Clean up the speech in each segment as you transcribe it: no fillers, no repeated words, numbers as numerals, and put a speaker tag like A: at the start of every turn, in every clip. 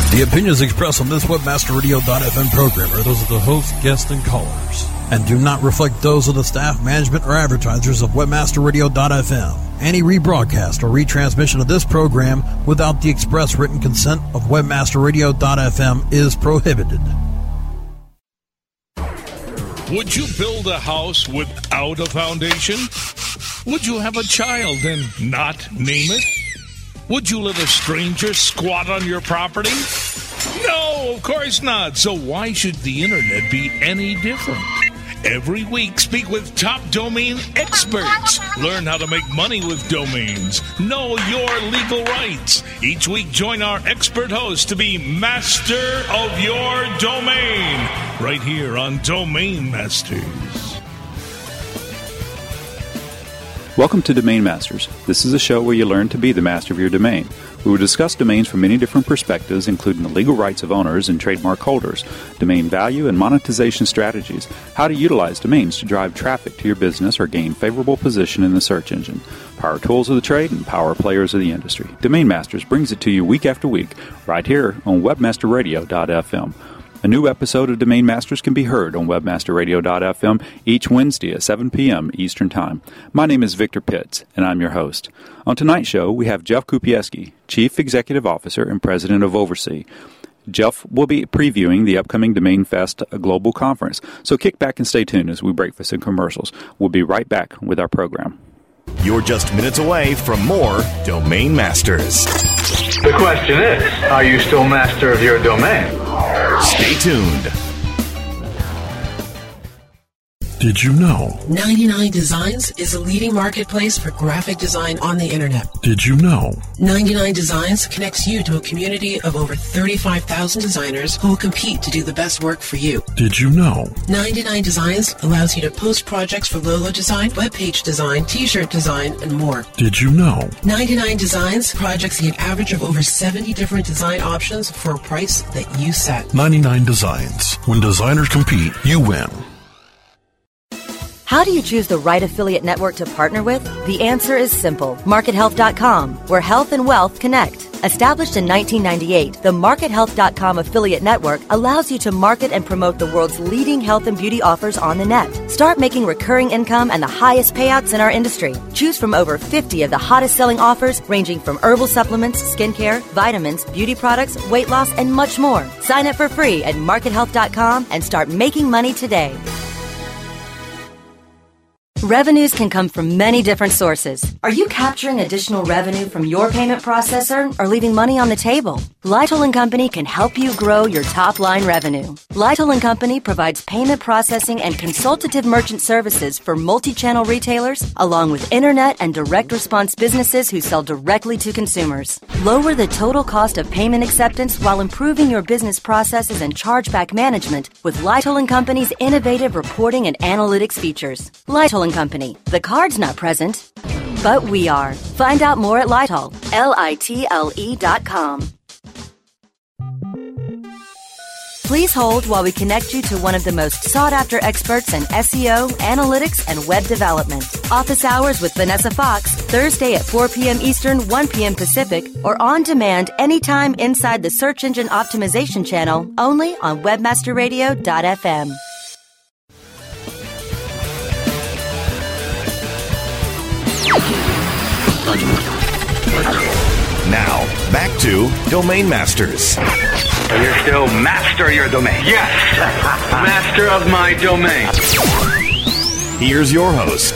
A: The opinions expressed on this WebmasterRadio.fm program are those of the host, guests, and callers, and do not reflect those of the staff, management, or advertisers of WebmasterRadio.fm. Any rebroadcast or retransmission of this program without the express written consent of WebmasterRadio.fm is prohibited.
B: Would you build a house without a foundation? Would you have a child and not name it? Would you let a stranger squat on your property? No, of course not. So why should the internet be any different? Every week, speak with top domain experts. Learn how to make money with domains. Know your legal rights. Each week, join our expert host to be master of your domain. Right here on Domain Masters.
C: Welcome to Domain Masters. This is a show where you learn to be the master of your domain. We will discuss domains from many different perspectives, including the legal rights of owners and trademark holders, domain value and monetization strategies, how to utilize domains to drive traffic to your business or gain favorable position in the search engine, power tools of the trade, and power players of the industry. Domain Masters brings it to you week after week, right here on WebmasterRadio.fm. A new episode of Domain Masters can be heard on WebmasterRadio.fm each Wednesday at 7 p.m. Eastern Time. My name is Victor Pitts, and I'm your host. On tonight's show, we have Jeff Kupieski, Chief Executive Officer and President of Oversea. Jeff will be previewing the upcoming Domain Fest Global Conference, so kick back and stay tuned as we break for some commercials. We'll be right back with our program.
D: You're just minutes away from more Domain Masters.
E: The question is, are you still master of your domain?
D: Stay tuned.
A: Did you know
F: 99 Designs is a leading marketplace for graphic design on the internet?
A: Did you know
F: 99 Designs connects you to a community of over 35,000 designers who will compete to do the best work for you?
A: Did you know
F: 99 Designs allows you to post projects for logo design, webpage design, t-shirt design, and more.
A: Did you know
F: 99 Designs projects see an average of over 70 different design options for a price that you set?
A: 99 Designs. When designers compete, you win.
G: How do you choose the right affiliate network to partner with? The answer is simple. MarketHealth.com, where health and wealth connect. Established in 1998, the MarketHealth.com affiliate network allows you to market and promote the world's leading health and beauty offers on the net. Start making recurring income and the highest payouts in our industry. Choose from over 50 of the hottest selling offers, ranging from herbal supplements, skincare, vitamins, beauty products, weight loss, and much more. Sign up for free at MarketHealth.com and start making money today. Revenues can come from many different sources. Are you capturing additional revenue from your payment processor or leaving money on the table? Lytle & Company can help you grow your top-line revenue. Lytle & Company provides payment processing and consultative merchant services for multi-channel retailers, along with internet and direct response businesses who sell directly to consumers. Lower the total cost of payment acceptance while improving your business processes and chargeback management with Lytle & Company's innovative reporting and analytics features. Lytle & Company. The card's not present, but we are. Find out more at Lytle, Litle.com. Please hold while we connect you to one of the most sought-after experts in SEO, analytics, and web development. Office Hours with Vanessa Fox, Thursday at 4 p.m. Eastern, 1 p.m. Pacific, or on demand anytime inside the Search Engine Optimization channel, only on WebmasterRadio.fm.
D: Now, back to Domain Masters.
E: So you're still master of your domain? Yes! Master of my domain.
D: Here's your host.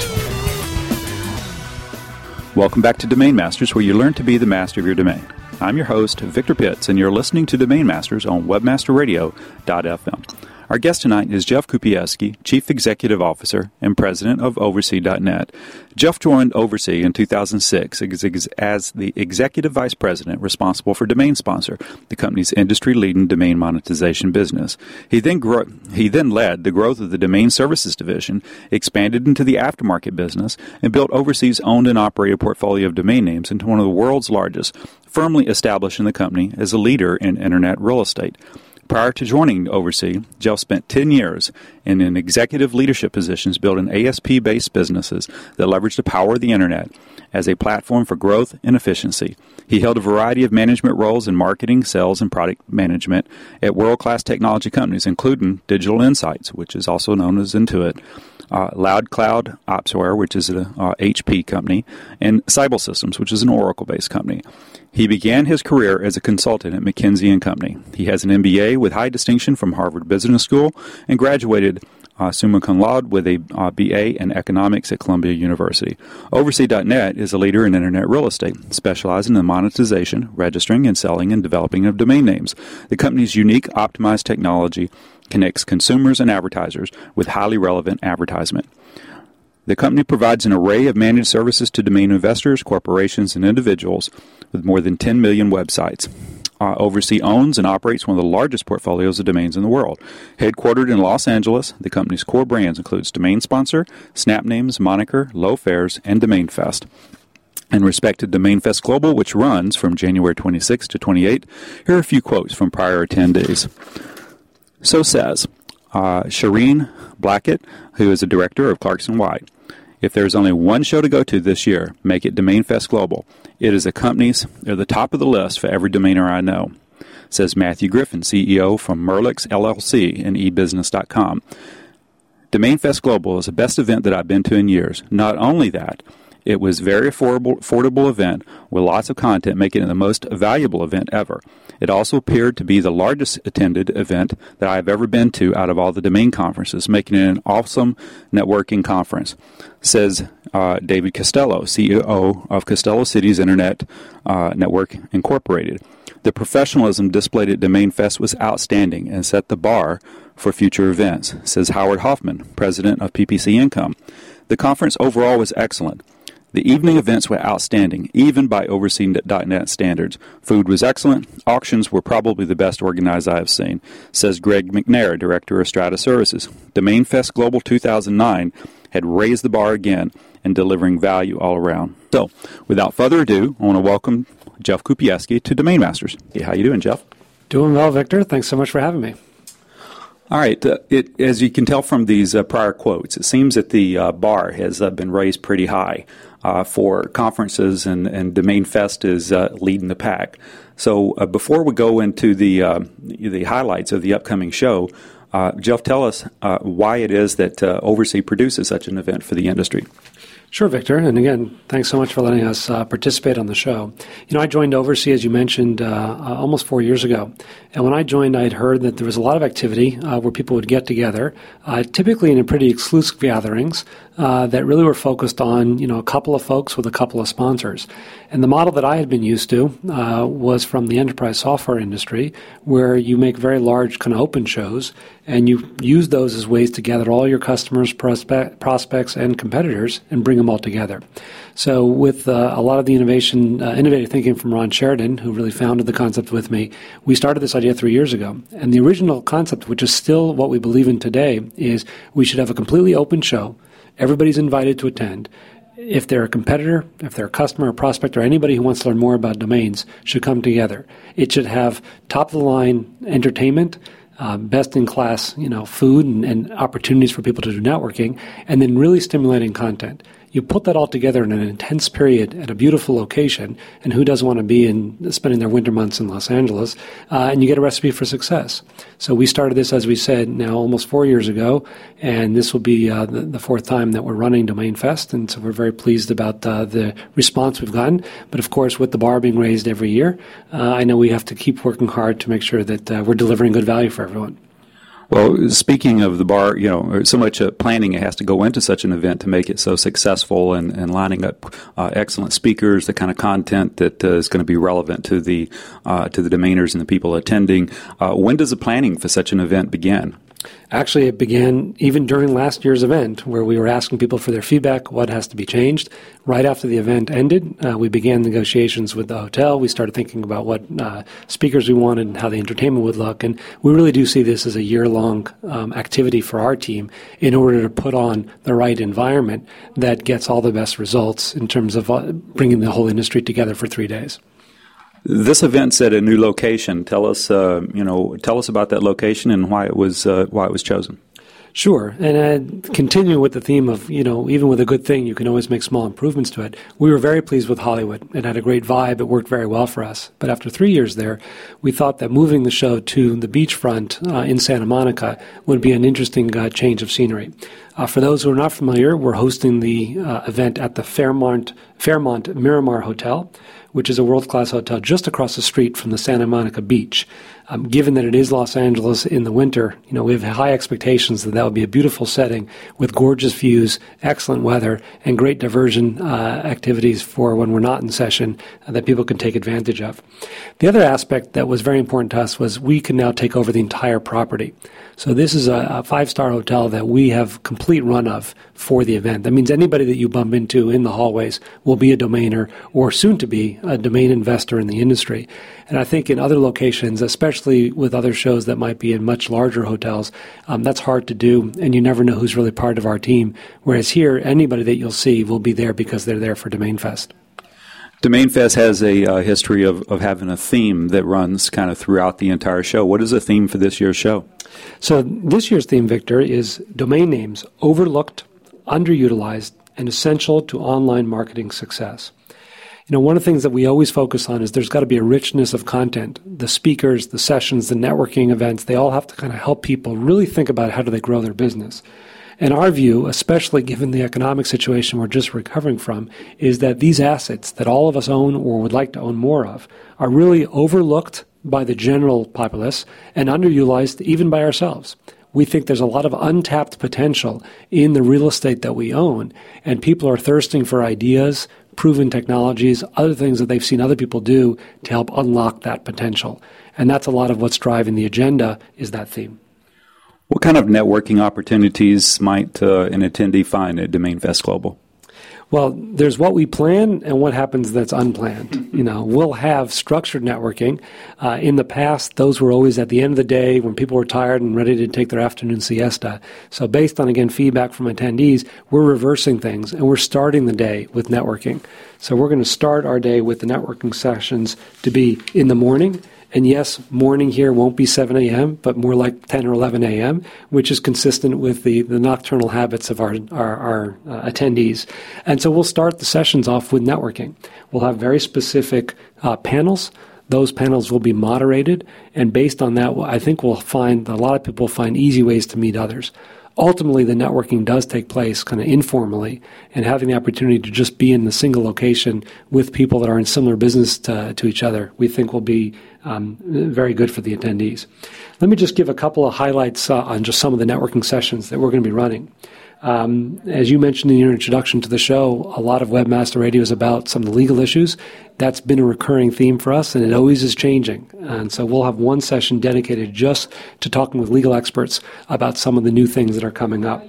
C: Welcome back to Domain Masters, where you learn to be the master of your domain. I'm your host, Victor Pitts, and you're listening to Domain Masters on WebmasterRadio.fm. Our guest tonight is Jeff Kupieski, Chief Executive Officer and President of Oversea.net. Jeff joined Oversea in 2006 as the Executive Vice President responsible for Domain Sponsor, the company's industry-leading domain monetization business. He then led the growth of the Domain Services Division, expanded into the aftermarket business, and built Oversea's owned and operated portfolio of domain names into one of the world's largest, firmly establishing the company as a leader in Internet real estate. Prior to joining Oversea, Jeff spent 10 years in executive leadership positions building ASP-based businesses that leverage the power of the Internet as a platform for growth and efficiency. He held a variety of management roles in marketing, sales, and product management at world-class technology companies, including Digital Insights, which is also known as Intuit, Loud Cloud Opsware, which is an HP company, and Cybel Systems, which is an Oracle-based company. He began his career as a consultant at McKinsey & Company. He has an MBA with high distinction from Harvard Business School and graduated summa cum laude with a BA in economics at Columbia University. Oversea.net is a leader in Internet real estate, specializing in the monetization, registering, and selling and developing of domain names. The company's unique optimized technology connects consumers and advertisers with highly relevant advertisement. The company provides an array of managed services to domain investors, corporations, and individuals with more than 10 million websites. Oversea owns and operates one of the largest portfolios of domains in the world. Headquartered in Los Angeles, the company's core brands includes Domain Sponsor, Snapnames, Moniker, Low Fares, and DomainFest. In respect to DomainFest Global, which runs from January 26 to 28, here are a few quotes from prior attendees. So says Shireen Blackett, who is a director of Clarkson White. If there's only one show to go to this year, make it DomainFest Global. It is they're the top of the list for every domainer I know, says Matthew Griffin, CEO from Merlix LLC and eBusiness.com. DomainFest Global is the best event that I've been to in years. Not only that, it was a very affordable event with lots of content, making it the most valuable event ever. It also appeared to be the largest attended event that I have ever been to out of all the domain conferences, making it an awesome networking conference, says David Costello, CEO of Costello Cities Internet Network Incorporated. The professionalism displayed at DomainFest was outstanding and set the bar for future events, says Howard Hoffman, president of PPC Income. The conference overall was excellent. The evening events were outstanding, even by Oversea.net standards. Food was excellent. Auctions were probably the best organized I have seen, says Greg McNair, director of Strata Services. DomainFest Global 2009 had raised the bar again and delivering value all around. So, without further ado, I want to welcome Jeff Kupieski to Domain Masters. Hey, how you doing, Jeff?
H: Doing well, Victor. Thanks so much for having me.
C: All right. As you can tell from these prior quotes, it seems that the bar has been raised pretty high for conferences, and DomainFest is leading the pack. So before we go into the highlights of the upcoming show, Jeff, tell us why it is that Oversea produces such an event for the industry.
H: Sure, Victor. And again, thanks so much for letting us participate on the show. You know, I joined Oversea, as you mentioned, almost 4 years ago. And when I joined, I had heard that there was a lot of activity where people would get together, typically in pretty exclusive gatherings that really were focused on, you know, a couple of folks with a couple of sponsors. And the model that I had been used to was from the enterprise software industry, where you make very large kind of open shows, and you use those as ways to gather all your customers, prospects, and competitors and bring them all together. So with a lot of the innovative thinking from Ron Sheridan, who really founded the concept with me, we started this idea 3 years ago. And the original concept, which is still what we believe in today, is we should have a completely open show. Everybody's invited to attend. If they're a competitor, if they're a customer or prospect, or anybody who wants to learn more about domains should come together. It should have top-of-the-line entertainment, best-in-class, food and opportunities for people to do networking, and then really stimulating content. You put that all together in an intense period at a beautiful location, and who doesn't want to be spending their winter months in Los Angeles, and you get a recipe for success. So we started this, as we said, now almost 4 years ago, and this will be the fourth time that we're running DomainFest, and so we're very pleased about the response we've gotten. But of course, with the bar being raised every year, I know we have to keep working hard to make sure that we're delivering good value for everyone.
C: Well, speaking of the bar, so much planning has to go into such an event to make it so successful, and lining up excellent speakers, the kind of content that is going to be relevant to the domainers and the people attending. When does the planning for such an event begin?
H: Actually, it began even during last year's event, where we were asking people for their feedback, what has to be changed. Right after the event ended, we began negotiations with the hotel. We started thinking about what speakers we wanted and how the entertainment would look. And we really do see this as a year-long activity for our team in order to put on the right environment that gets all the best results in terms of bringing the whole industry together for 3 days.
C: This event's at a new location. Tell us about that location and why it was chosen.
H: Sure. And continue with the theme of, even with a good thing, you can always make small improvements to it. We were very pleased with Hollywood. It had a great vibe. It worked very well for us. But after 3 years there, we thought that moving the show to the beachfront in Santa Monica would be an interesting change of scenery. For those who are not familiar, we're hosting the event at the Fairmont Miramar Hotel, which is a world-class hotel just across the street from the Santa Monica beach. Given that it is Los Angeles in the winter, we have high expectations that would be a beautiful setting with gorgeous views, excellent weather, and great diversion activities for when we're not in session that people can take advantage of. The other aspect that was very important to us was we can now take over the entire property. So this is a five-star hotel that we have complete run of for the event. That means anybody that you bump into in the hallways will be a domainer or soon to be a domain investor in the industry. And I think in other locations, especially with other shows that might be in much larger hotels, that's hard to do, and you never know who's really part of our team. Whereas here, anybody that you'll see will be there because they're there for Domain Fest.
C: Domain Fest has a history of having a theme that runs kind of throughout the entire show. What is the theme for this year's show?
H: So this year's theme, Victor, is domain names overlooked, underutilized, and essential to online marketing success. One of the things that we always focus on is there's got to be a richness of content. The speakers, the sessions, the networking events, they all have to kind of help people really think about how do they grow their business. And our view, especially given the economic situation we're just recovering from, is that these assets that all of us own or would like to own more of are really overlooked by the general populace and underutilized even by ourselves. We think there's a lot of untapped potential in the real estate that we own, and people are thirsting for ideas, proven technologies, other things that they've seen other people do to help unlock that potential. And that's a lot of what's driving the agenda, is that theme.
C: What kind of networking opportunities might an attendee find at Domain Fest Global?
H: Well, there's what we plan and what happens that's unplanned. We'll have structured networking. In the past, those were always at the end of the day when people were tired and ready to take their afternoon siesta. So based on, again, feedback from attendees, we're reversing things and we're starting the day with networking. So we're going to start our day with the networking sessions to be in the morning. And yes, morning here won't be 7 a.m., but more like 10 or 11 a.m., which is consistent with the nocturnal habits of our attendees. And so we'll start the sessions off with networking. We'll have very specific panels. Those panels will be moderated, and based on that, I think we'll find a lot of people find easy ways to meet others. Ultimately, the networking does take place kind of informally, and having the opportunity to just be in the single location with people that are in similar business to each other, we think will be very good for the attendees. Let me just give a couple of highlights on just some of the networking sessions that we're going to be running. As you mentioned in your introduction to the show, a lot of Webmaster Radio is about some of the legal issues. That's been a recurring theme for us, and it always is changing. And so we'll have one session dedicated just to talking with legal experts about some of the new things that are coming up.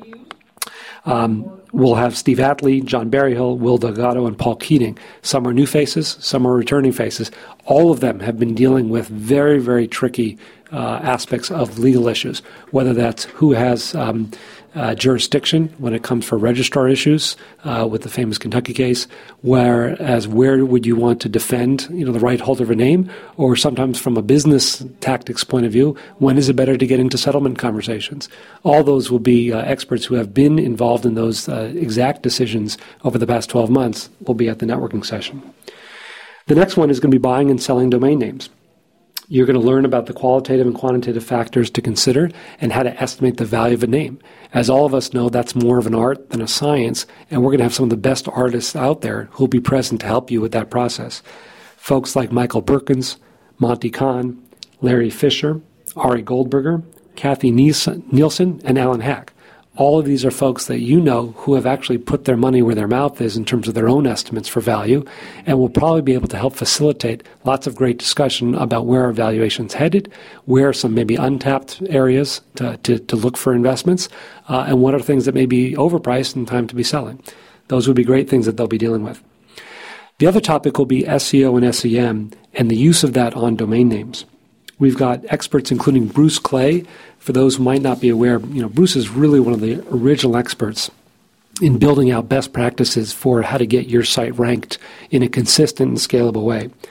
H: We'll have Steve Atley, John Berryhill, Will Delgado, and Paul Keating. Some are new faces, some are returning faces. All of them have been dealing with very, very tricky aspects of legal issues, whether that's who has jurisdiction when it comes for registrar issues with the famous Kentucky case, where would you want to defend the right holder of a name, or sometimes from a business tactics point of view, when is it better to get into settlement conversations? All those will be experts who have been involved in those exact decisions over the past 12 months will be at the networking session. The next one is going to be buying and selling domain names. You're going to learn about the qualitative and quantitative factors to consider and how to estimate the value of a name. As all of us know, that's more of an art than a science, and we're going to have some of the best artists out there who will be present to help you with that process. Folks like Michael Perkins, Monty Kahn, Larry Fisher, Ari Goldberger, Kathy Nielsen, and Alan Hack. All of these are folks that you know who have actually put their money where their mouth is in terms of their own estimates for value, and will probably be able to help facilitate lots of great discussion about where our valuation's headed, where are some maybe untapped areas to look for investments, and what are things that may be overpriced and time to be selling. Those would be great things that they'll be dealing with. The other topic will be SEO and SEM and the use of that on domain names. We've got experts including Bruce Clay. For those who might not be aware, Bruce is really one of the original experts in building out best practices for how to get your site ranked in a consistent and scalable way.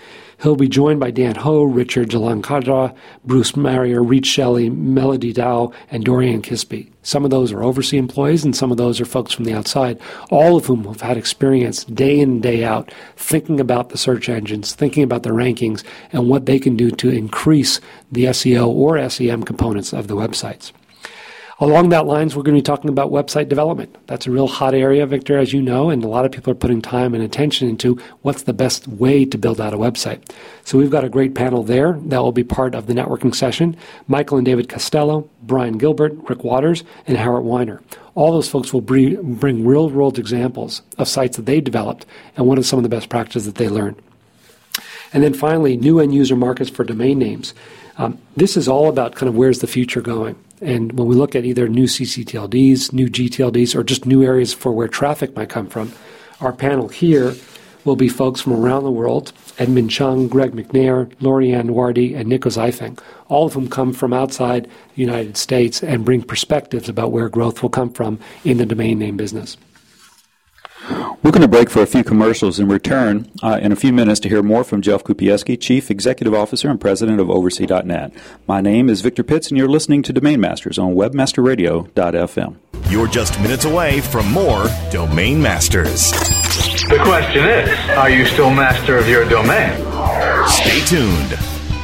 H: He'll be joined by Dan Ho, Richard Jalankadra, Bruce Marrier, Reed Shelley, Melody Dow, and Dorian Kisby. Some of those are Oversea employees, and some of those are folks from the outside, all of whom have had experience day in and day out thinking about the search engines, thinking about the rankings, and what they can do to increase the SEO or SEM components of the websites. Along that lines, we're going to be talking about website development. That's a real hot area, Victor, as you know, and a lot of people are putting time and attention into what's the best way to build out a website. So we've got a great panel there that will be part of the networking session. Michael and David Costello, Brian Gilbert, Rick Waters, and Howard Weiner. All those folks will bring real-world examples of sites that they developed and what are some of the best practices that they learned. And then finally, new end-user markets for domain names. This is all about kind of where's the future going. And when we look at either new ccTLDs, new gTLDs, or just new areas for where traffic might come from, our panel here will be folks from around the world, Edmund Chung, Greg McNair, Lorianne Wardy, and Nico Zeifing, all of whom come from outside the United States and bring perspectives about where growth will come from in the domain name business.
C: We're going to break for a few commercials and return in a few minutes to hear more from Jeff Kupieski, Chief Executive Officer and President of Oversea.net. My name is Victor Pitts, and you're listening to Domain Masters on WebmasterRadio.fm.
D: You're just minutes away from more Domain Masters.
E: The question is, are you still master of your domain?
D: Stay tuned.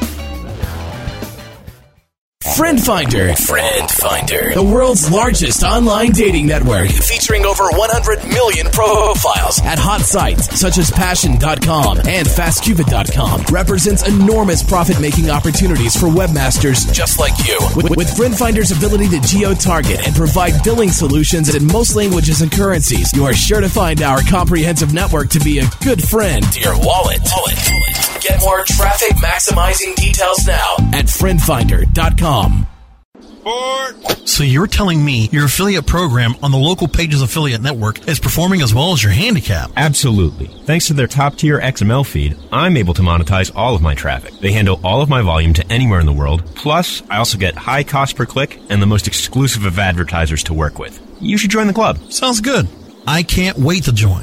I: Friend Finder, the world's largest online dating network, featuring over 100 million profiles at hot sites such as Passion.com and FastCupid.com, represents enormous profit-making opportunities for webmasters just like you. With Friend Finder's ability to geo-target and provide billing solutions in most languages and currencies, you are sure to find our comprehensive network to be a good friend to your wallet. Get more traffic maximizing details now at friendfinder.com.
A: So you're telling me your affiliate program on the Local Pages Affiliate Network is performing as well as your handicap?
J: Absolutely. Thanks to their top-tier XML feed, I'm able to monetize all of my traffic. They handle all of my volume to anywhere in the world. Plus, I also get high cost per click and the most exclusive of advertisers to work with. You should join the club.
A: Sounds good. I can't wait to join.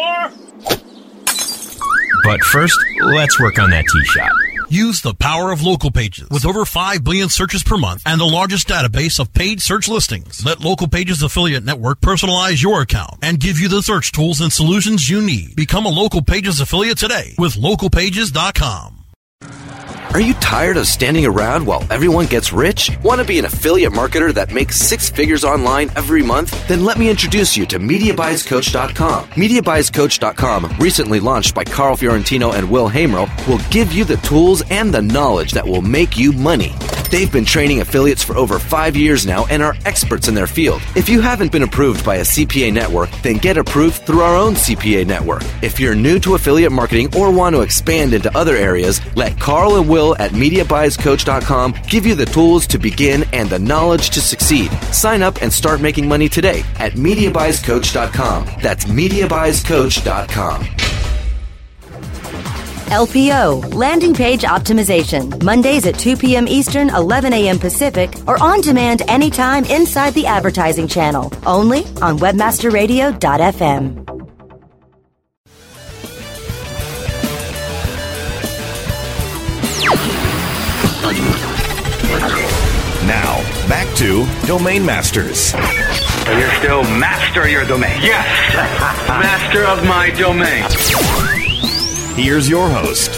J: But first, let's work on that tee shot.
A: Use the power of Local Pages. With over 5 billion searches per month and the largest database of paid search listings, let Local Pages Affiliate Network personalize your account and give you the search tools and solutions you need. Become a Local Pages affiliate today with localpages.com.
K: Are you tired of standing around while everyone gets rich? Want to be an affiliate marketer that makes 6 figures online every month? Then let me introduce you to MediaBuysCoach.com. MediaBuysCoach.com, recently launched by Carl Fiorentino and Will Hamro, will give you the tools and the knowledge that will make you money. They've been training affiliates for over 5 years now and are experts in their field. If you haven't been approved by a CPA network, then get approved through our own CPA network. If you're new to affiliate marketing or want to expand into other areas, let Carl and Will at MediaBuysCoach.com give you the tools to begin and the knowledge to succeed. Sign up and start making money today at MediaBuysCoach.com. That's MediaBuysCoach.com.
G: LPO, Landing Page Optimization, Mondays at 2 p.m. Eastern, 11 a.m. Pacific, or on demand anytime inside the advertising channel, only on WebmasterRadio.fm.
D: Now, back to Domain Masters.
E: You're still master your domain. Yes, master of my domain.
D: Here's your host.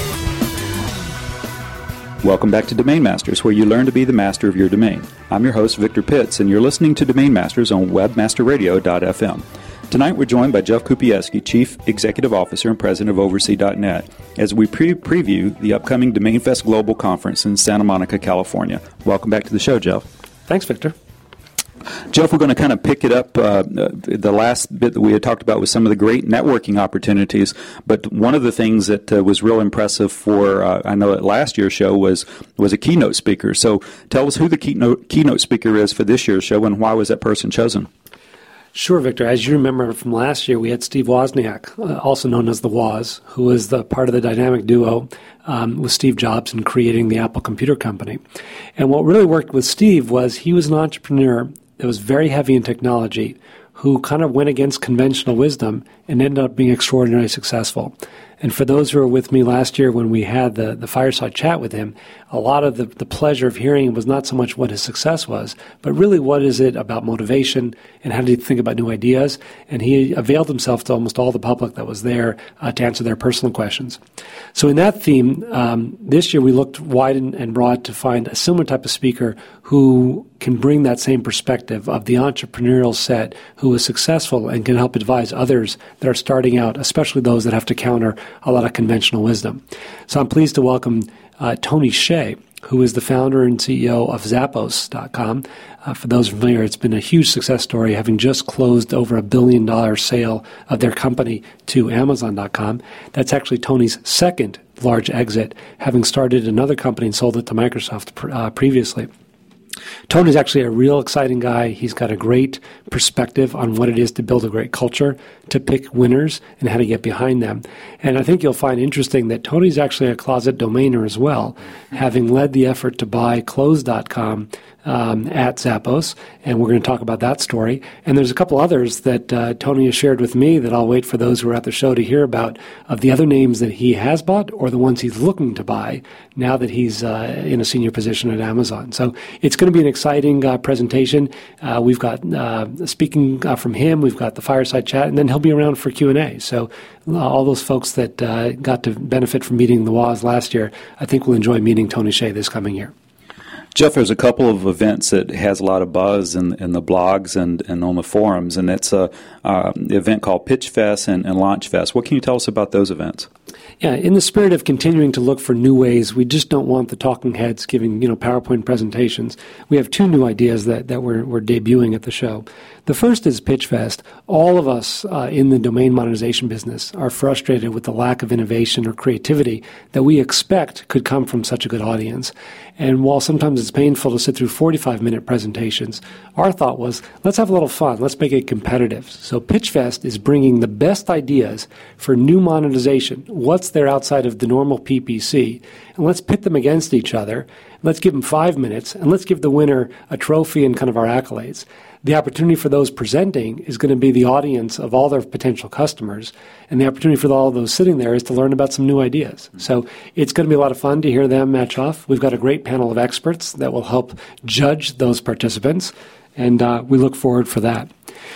C: Welcome back to Domain Masters, where you learn to be the master of your domain. I'm your host, Victor Pitts, and you're listening to Domain Masters on WebmasterRadio.fm. Tonight we're joined by Jeff Kupieski, Chief Executive Officer and President of Oversea.net, as we preview the upcoming Domain Fest Global Conference in Santa Monica, California. Welcome back to the show, Jeff.
H: Thanks, Victor.
C: Jeff, we're going to kind of pick it up. The last bit that we had talked about was some of the great networking opportunities, but one of the things that was real impressive for, I know at last year's show, was a keynote speaker. So tell us who the keynote speaker is for this year's show, and why was that person chosen?
H: Sure, Victor. As you remember from last year, we had Steve Wozniak, also known as the Woz, who was the part of the dynamic duo with Steve Jobs in creating the Apple Computer Company. And what really worked with Steve was he was an entrepreneur that was very heavy in technology, who kind of went against conventional wisdom and ended up being extraordinarily successful. And for those who were with me last year when we had the fireside chat with him, a lot of the pleasure of hearing was not so much what his success was, but really what is it about motivation and how did he think about new ideas. And he availed himself to almost all the public that was there to answer their personal questions. So in that theme, this year we looked wide and broad to find a similar type of speaker who can bring that same perspective of the entrepreneurial set, who is successful and can help advise others that are starting out, especially those that have to counter a lot of conventional wisdom. So I'm pleased to welcome Tony Hsieh, who is the founder and CEO of Zappos.com. For those familiar, it's been a huge success story, having just closed over $1 billion sale of their company to Amazon.com. That's actually Tony's second large exit, having started another company and sold it to Microsoft previously. Tony's actually a real exciting guy. He's got a great perspective on what it is to build a great culture, to pick winners, and how to get behind them. And I think you'll find interesting that Tony's actually a closet domainer as well, having led the effort to buy Clothes.com at Zappos, and we're going to talk about that story. And there's a couple others that Tony has shared with me that I'll wait for those who are at the show to hear about, of the other names that he has bought or the ones he's looking to buy now that he's in a senior position at Amazon. So it's going to be an exciting presentation. We've got speaking from him, we've got the fireside chat, and then he'll be around for Q&A. So all those folks that got to benefit from meeting the Woz last year, I think will enjoy meeting Tony Hsieh this coming year.
C: Jeff, there's a couple of events that has a lot of buzz in the blogs and on the forums, and it's an event called Pitch Fest and Launch Fest. What can you tell us about those events?
H: Yeah, in the spirit of continuing to look for new ways, we just don't want the talking heads giving PowerPoint presentations. We have two new ideas that we're debuting at the show. The first is Pitch Fest. All of us in the domain monetization business are frustrated with the lack of innovation or creativity that we expect could come from such a good audience. And while sometimes it's painful to sit through 45-minute presentations, our thought was, let's have a little fun. Let's make it competitive. So Pitch Fest is bringing the best ideas for new monetization. What's there outside of the normal PPC? And let's pit them against each other. Let's give them 5 minutes, and let's give the winner a trophy and kind of our accolades. The opportunity for those presenting is going to be the audience of all their potential customers, and the opportunity for all of those sitting there is to learn about some new ideas. So it's going to be a lot of fun to hear them match off. We've got a great panel of experts that will help judge those participants, and we look forward for that.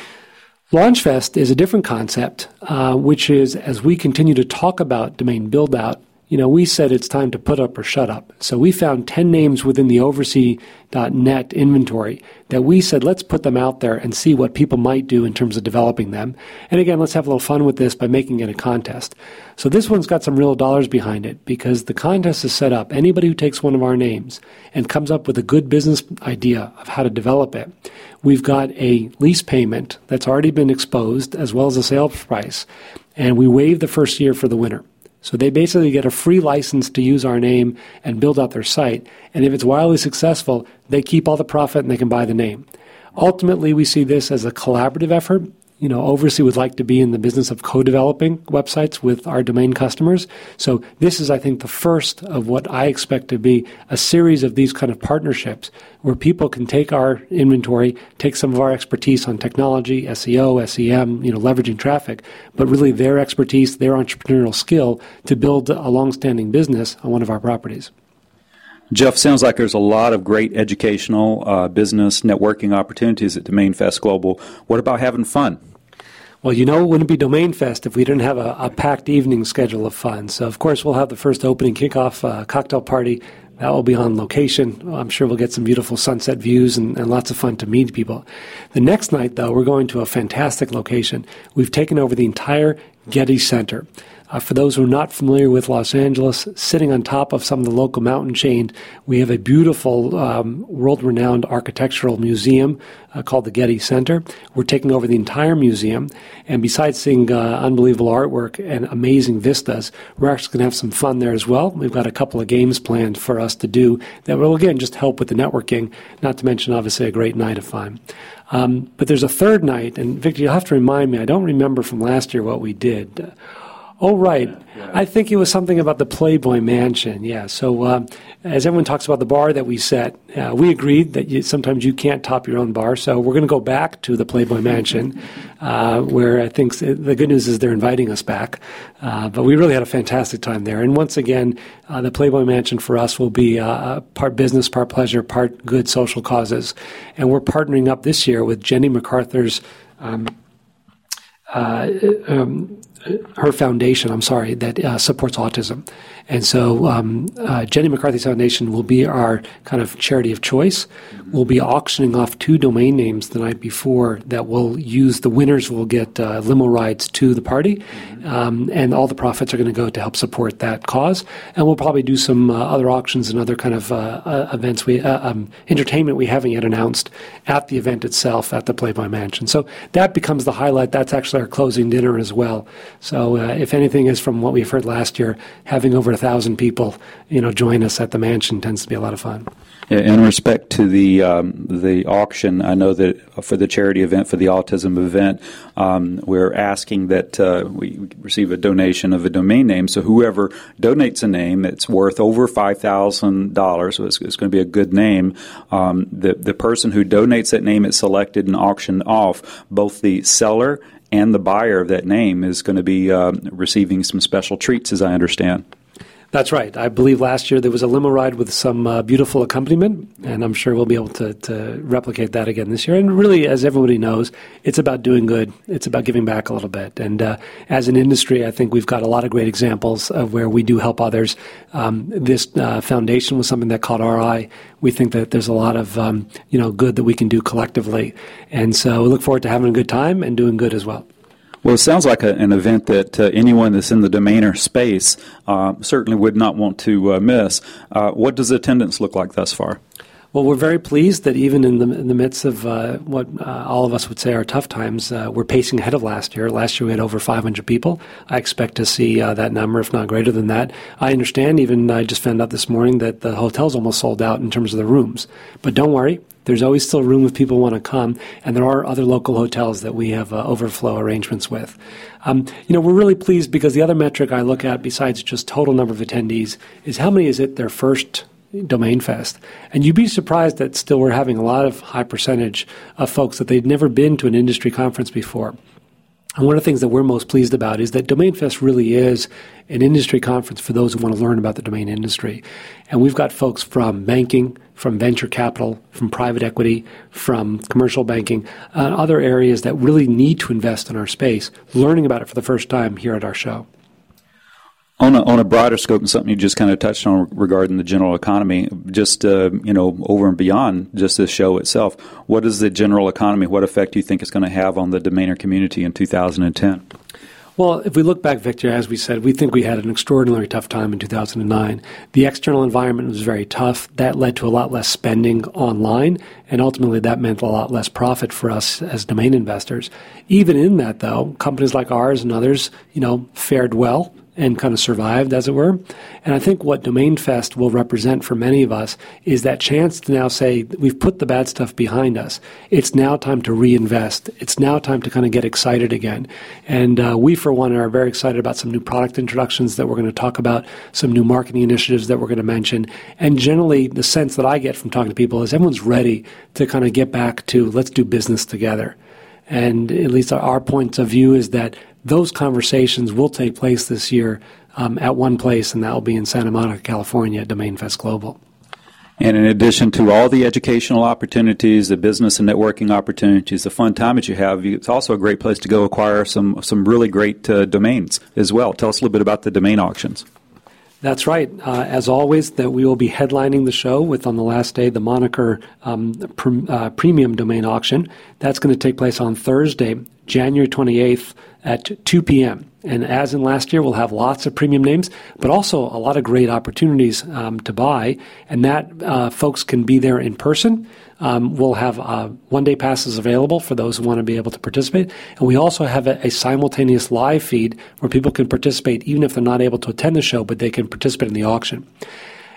H: LaunchFest is a different concept, which is, as we continue to talk about domain build-out, we said it's time to put up or shut up. So we found 10 names within the Oversea.net inventory that we said, let's put them out there and see what people might do in terms of developing them. And again, let's have a little fun with this by making it a contest. So this one's got some real dollars behind it because the contest is set up. Anybody who takes one of our names and comes up with a good business idea of how to develop it, we've got a lease payment that's already been exposed as well as a sales price, and we waive the first year for the winner. So they basically get a free license to use our name and build out their site. And if it's wildly successful, they keep all the profit and they can buy the name. Ultimately, we see this as a collaborative effort. Oversea would like to be in the business of co-developing websites with our domain customers. So this is, I think, the first of what I expect to be a series of these kind of partnerships where people can take our inventory, take some of our expertise on technology, SEO, SEM, leveraging traffic, but really their expertise, their entrepreneurial skill to build a long-standing business on one of our properties.
C: Jeff, sounds like there's a lot of great educational business networking opportunities at Domain Fest Global. What about having fun?
H: Well, it wouldn't be Domain Fest if we didn't have a packed evening schedule of fun. So, of course, we'll have the first opening kickoff cocktail party. That will be on location. I'm sure we'll get some beautiful sunset views and lots of fun to meet people. The next night, though, we're going to a fantastic location. We've taken over the entire Getty Center. For those who are not familiar with Los Angeles, sitting on top of some of the local mountain chain, we have a beautiful world-renowned architectural museum called the Getty Center. We're taking over the entire museum, and besides seeing unbelievable artwork and amazing vistas, we're actually going to have some fun there as well. We've got a couple of games planned for us to do that will, again, just help with the networking, not to mention, obviously, a great night of fun. But there's a third night, and Victor, you'll have to remind me, I don't remember from last year what we did. Oh, right. I think it was something about the Playboy Mansion. Yeah. So as everyone talks about the bar that we set, we agreed that sometimes you can't top your own bar. So we're going to go back to the Playboy Mansion, where I think the good news is they're inviting us back. But we really had a fantastic time there. And once again, the Playboy Mansion for us will be part business, part pleasure, part good social causes. And we're partnering up this year with Jenny MacArthur's her foundation, that supports autism. And so Jenny McCarthy's foundation will be our kind of charity of choice. We'll be auctioning off 2 domain names the night before that will use. The winners will get limo rides to the party, and all the profits are going to go to help support that cause. And we'll probably do some other auctions and other kind of events, entertainment we haven't yet announced at the event itself at the Playboy Mansion. So that becomes the highlight. That's actually our closing dinner as well. So if anything is from what we've heard last year, having over 1,000 people, join us at the mansion tends to be a lot of fun.
C: In respect to the auction, I know that for the charity event, for the autism event, we're asking that we receive a donation of a domain name. So whoever donates a name that's worth over $5,000, so it's going to be a good name, the person who donates that name is selected and auctioned off. Both the seller and the buyer of that name is going to be receiving some special treats, as I understand.
H: That's right. I believe last year there was a limo ride with some beautiful accompaniment, and I'm sure we'll be able to replicate that again this year. And really, as everybody knows, it's about doing good. It's about giving back a little bit. And as an industry, I think we've got a lot of great examples of where we do help others. This foundation was something that caught our eye. We think that there's a lot of good that we can do collectively. And so we look forward to having a good time and doing good as well.
C: Well, it sounds like an event that anyone that's in the domainer space certainly would not want to miss. What does attendance look like thus far?
H: Well, we're very pleased that even in the midst of what all of us would say are tough times, we're pacing ahead of last year. Last year we had over 500 people. I expect to see that number, if not greater than that. I understand, I just found out this morning that the hotel's almost sold out in terms of the rooms. But don't worry. There's always still room if people want to come, and there are other local hotels that we have overflow arrangements with. We're really pleased because the other metric I look at besides just total number of attendees is how many is it their first Domain Fest. And you'd be surprised that still we're having a lot of high percentage of folks that they'd never been to an industry conference before. And one of the things that we're most pleased about is that Domain Fest really is an industry conference for those who want to learn about the domain industry. And we've got folks from banking, from venture capital, from private equity, from commercial banking, other areas that really need to invest in our space, learning about it for the first time here at our show.
C: On a broader scope, and something you just kind of touched on regarding the general economy, just over and beyond just this show itself, what is the general economy? What effect do you think it's going to have on the domainer community in 2010?
H: Well, if we look back, Victor, as we said, we think we had an extraordinarily tough time in 2009. The external environment was very tough. That led to a lot less spending online, and ultimately that meant a lot less profit for us as domain investors. Even in that, though, companies like ours and others, fared well and kind of survived, as it were. And I think what Domain Fest will represent for many of us is that chance to now say, we've put the bad stuff behind us. It's now time to reinvest. It's now time to kind of get excited again. And we, for one, are very excited about some new product introductions that we're going to talk about, some new marketing initiatives that we're going to mention. And generally, the sense that I get from talking to people is everyone's ready to kind of get back to, let's do business together. And at least our point of view is that those conversations will take place this year at one place, and that will be in Santa Monica, California, at Domain Fest Global.
C: And in addition to all the educational opportunities, the business and networking opportunities, the fun time that you have, it's also a great place to go acquire some really great domains as well. Tell us a little bit about the domain auctions.
H: That's right. As always, that we will be headlining the show with, on the last day, the Moniker Premium Domain Auction. That's going to take place on Thursday, January 28th at 2 p.m. And as in last year, we'll have lots of premium names, but also a lot of great opportunities to buy. And that folks can be there in person. We'll have one-day passes available for those who want to be able to participate. And we also have a simultaneous live feed where people can participate even if they're not able to attend the show, but they can participate in the auction.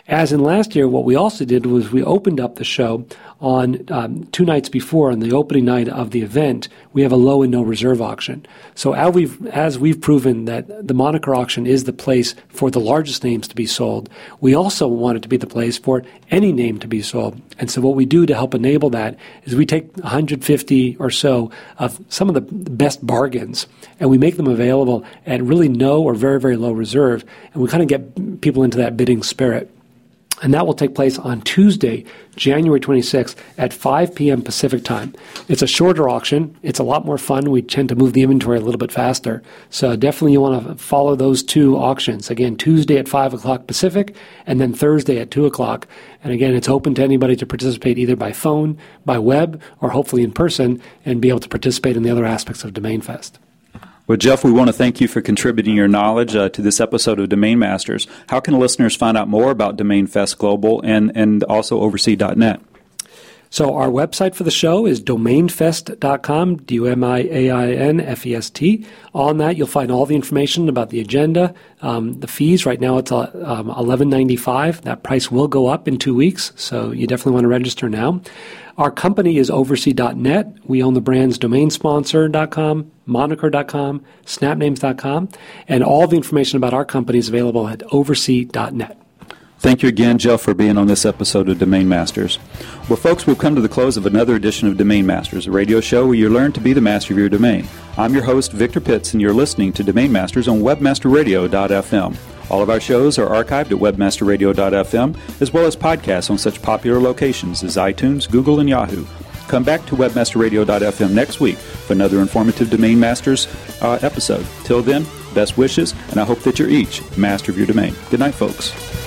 H: As in last year, what we also did was we opened up the show on 2 nights before, on the opening night of the event. We have a low and no reserve auction. So as we've proven that the moniker auction is the place for the largest names to be sold, we also want it to be the place for any name to be sold. And so what we do to help enable that is we take 150 or so of some of the best bargains, and we make them available at really no or very, very low reserve, and we kind of get people into that bidding spirit. And that will take place on Tuesday, January 26th at 5 p.m. Pacific time. It's a shorter auction. It's a lot more fun. We tend to move the inventory a little bit faster. So definitely you want to follow those 2 auctions. Again, Tuesday at 5 o'clock Pacific, and then Thursday at 2 o'clock. And again, it's open to anybody to participate either by phone, by web, or hopefully in person, and be able to participate in the other aspects of Domain Fest.
C: Well, Jeff, we want to thank you for contributing your knowledge to this episode of Domain Masters. How can listeners find out more about Domain Fest Global and also Oversea.net?
H: So our website for the show is domainfest.com, DOMAINFEST. On that, you'll find all the information about the agenda, the fees. Right now, it's $11.95. That price will go up in 2 weeks, so you definitely want to register now. Our company is Oversea.net. We own the brands DomainSponsor.com, Moniker.com, SnapNames.com, and all the information about our company is available at Oversea.net.
C: Thank you again, Jeff, for being on this episode of Domain Masters. Well, folks, we've come to the close of another edition of Domain Masters, a radio show where you learn to be the master of your domain. I'm your host, Victor Pitts, and you're listening to Domain Masters on WebmasterRadio.fm. All of our shows are archived at WebmasterRadio.fm, as well as podcasts on such popular locations as iTunes, Google, and Yahoo. Come back to WebmasterRadio.fm next week for another informative Domain Masters episode. Till then, best wishes, and I hope that you're each master of your domain. Good night, folks.